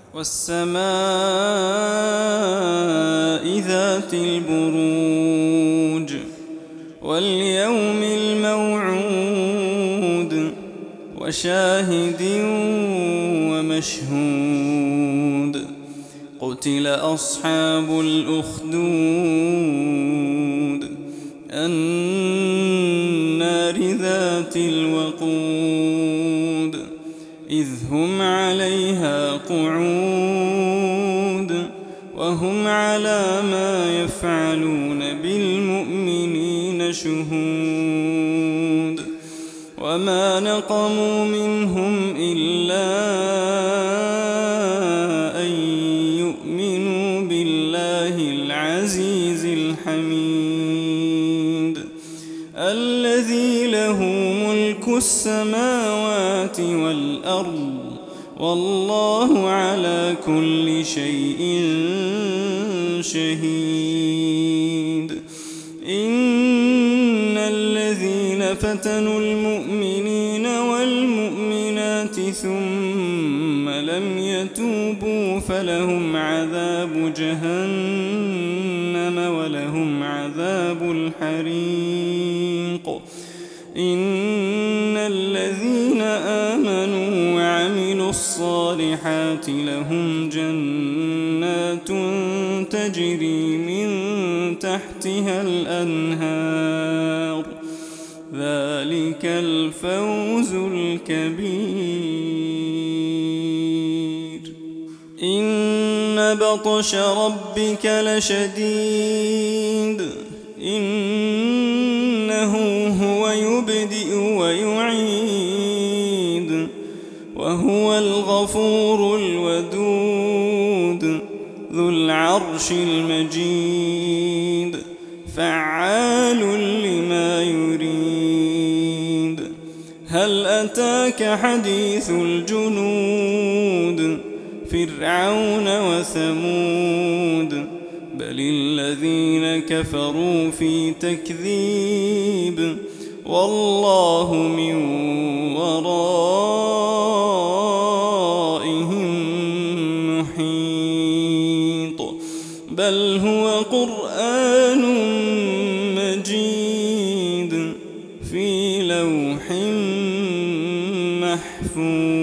والسماء ذات البروج واليوم الموعود وشاهد ومشهود قتل أصحاب الأخدود النار ذات الوقود إذ هم عليها قعود وهم على ما يفعلون بالمؤمنين شهود وما نقموا منهم إلا أن يؤمنوا بالله العزيز الحميد الذي له ملك السماوات والأرض والله على كل شيء شهيد إن الذين فتنوا المؤمنين والمؤمنات ثم لم يتوبوا فلهم عذاب جهنم ولهم عذاب الحريق إن الذين آمنوا وعملوا الصالحات لهم جنات تجري من تحتها الأنهار ذلك الفوز الكبير إن بطش ربك لشديد إنه هو يبدئ ويعيد وهو الغفور الودود ذو العرش المجيد فعال لما يريد هل أتاك حديث الجنود فرعون وثمود بل الذين كفروا في تكذيب والله من ورائهم محيط بل هو قرآن مجيد في لوح محفوظ.